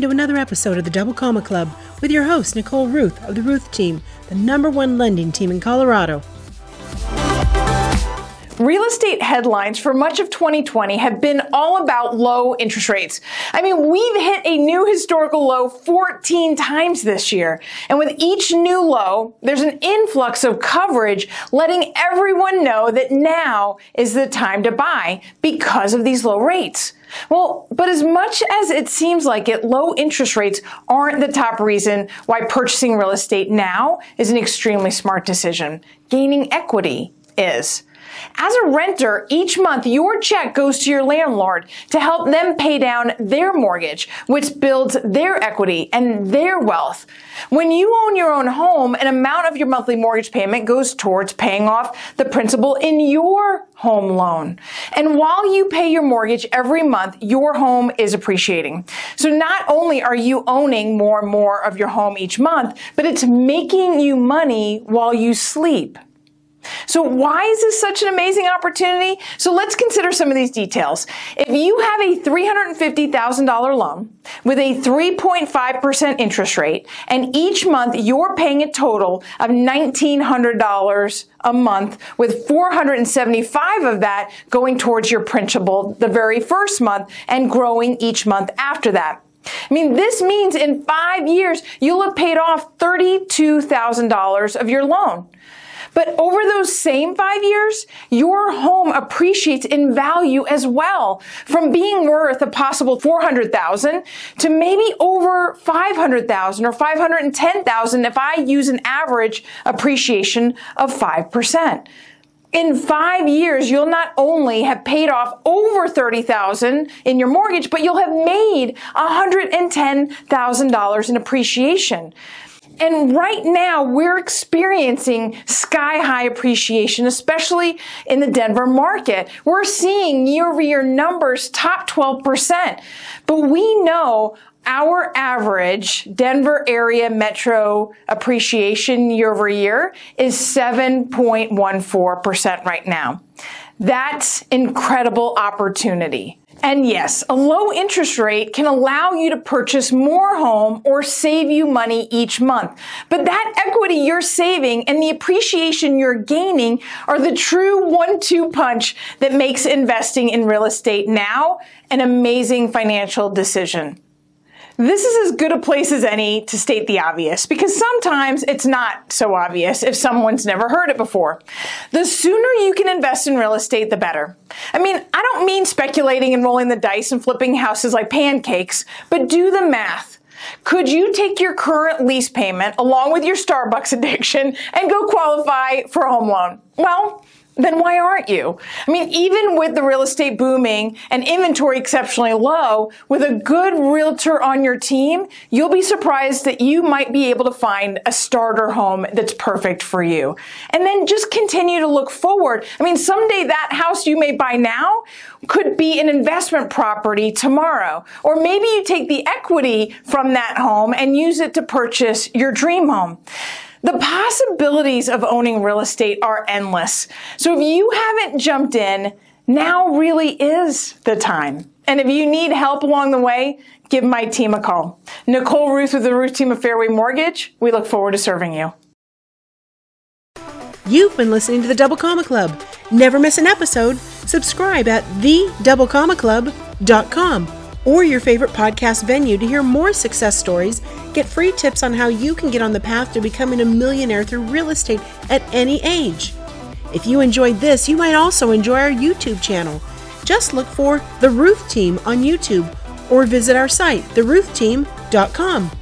Welcome to another episode of the Double Comma Club with your host, Nicole Ruth of the Ruth Team, the #1 lending team in Colorado. Real estate headlines for much of 2020 have been all about low interest rates. I mean, we've hit a new historical low 14 times this year. And with each new low, there's an influx of coverage letting everyone know that now is the time to buy because of these low rates. Well, but as much as it seems like it, low interest rates aren't the top reason why purchasing real estate now is an extremely smart decision. Gaining equity is. As a renter, each month your check goes to your landlord to help them pay down their mortgage, which builds their equity and their wealth. When you own your own home, an amount of your monthly mortgage payment goes towards paying off the principal in your home loan. And while you pay your mortgage every month, your home is appreciating. So not only are you owning more and more of your home each month, but it's making you money while you sleep. So why is this such an amazing opportunity? So let's consider some of these details. If you have a $350,000 loan with a 3.5% interest rate, and each month you're paying a total of $1,900 a month, with $475 of that going towards your principal the very first month and growing each month after that. I mean, this means in 5 years, you'll have paid off $32,000 of your loan. But over those same 5 years, your home appreciates in value as well, from being worth a possible $400,000 to maybe over $500,000 or $510,000 if I use an average appreciation of 5%. In 5 years, you'll not only have paid off over $30,000 in your mortgage, but you'll have made $110,000 in appreciation. And right now, we're experiencing sky-high appreciation, especially in the Denver market. We're seeing year-over-year numbers top 12%. But we know our average Denver area metro appreciation year-over-year is 7.14% right now. That's incredible opportunity. And yes, a low interest rate can allow you to purchase more home or save you money each month. But that equity you're saving and the appreciation you're gaining are the true 1-2 punch that makes investing in real estate now an amazing financial decision. This is as good a place as any to state the obvious, because sometimes it's not so obvious if someone's never heard it before. The sooner you can invest in real estate, the better. I mean, I don't mean speculating and rolling the dice and flipping houses like pancakes, but do the math. Could you take your current lease payment along with your Starbucks addiction and go qualify for a home loan? Well, then why aren't you? I mean, even with the real estate booming and inventory exceptionally low, with a good realtor on your team, you'll be surprised that you might be able to find a starter home that's perfect for you. And then just continue to look forward. I mean, someday that house you may buy now could be an investment property tomorrow. Or maybe you take the equity from that home and use it to purchase your dream home. The possibilities of owning real estate are endless. So if you haven't jumped in, now really is the time. And if you need help along the way, give my team a call. Nicole Ruth with the Ruth Team of Fairway Mortgage. We look forward to serving you. You've been listening to the Double Comma Club. Never miss an episode. Subscribe at thedoublecommaclub.com or your favorite podcast venue to hear more success stories, get free tips on how you can get on the path to becoming a millionaire through real estate at any age. If you enjoyed this, you might also enjoy our YouTube channel. Just look for The Ruth Team on YouTube or visit our site, theruthteam.com.